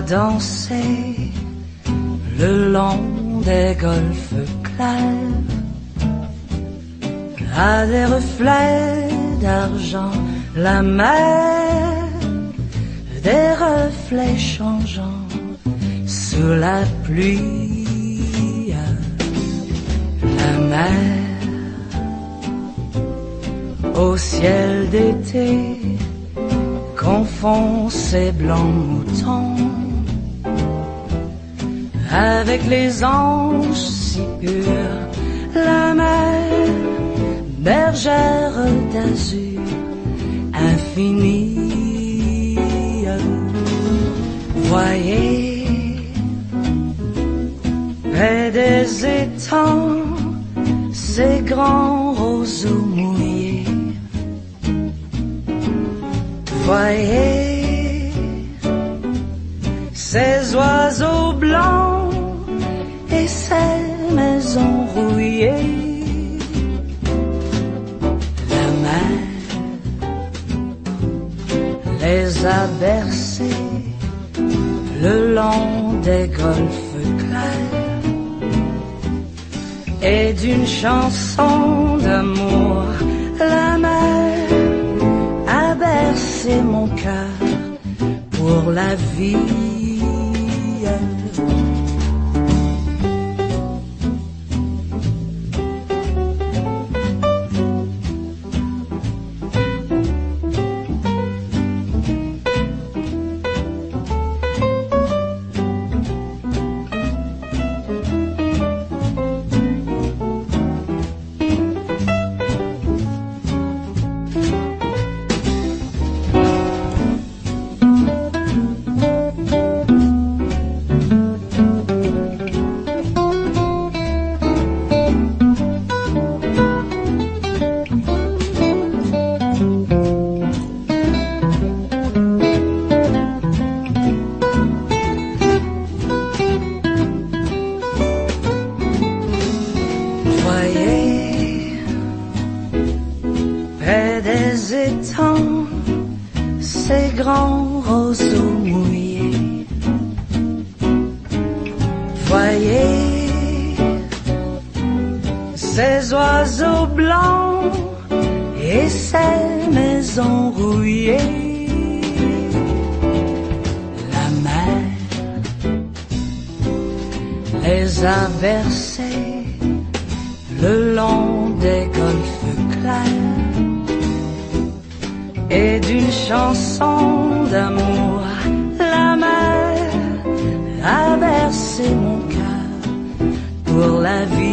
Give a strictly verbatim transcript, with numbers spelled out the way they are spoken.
danser le long des golfes clairs, à des reflets d'argent, la mer, des reflets changeants sous la pluie. La mer au ciel d'été confond ses blancs moutons avec les anges si purs. La mer, bergère d'azur infinie. Voyez, près des étangs, ces grands roseaux mouillés. Voyez, ces oiseaux blancs et ces maisons rouillées. La mer les a bercés le long des golfes clairs, et d'une chanson d'amour, la mer a bercé mon cœur pour la vie. Ces grands roseaux mouillés. Voyez, ces oiseaux blancs et ces maisons rouillées. La mer les a bercés le long des golfes clairs, et d'une chanson d'amour, la mer a bercé mon cœur pour la vie.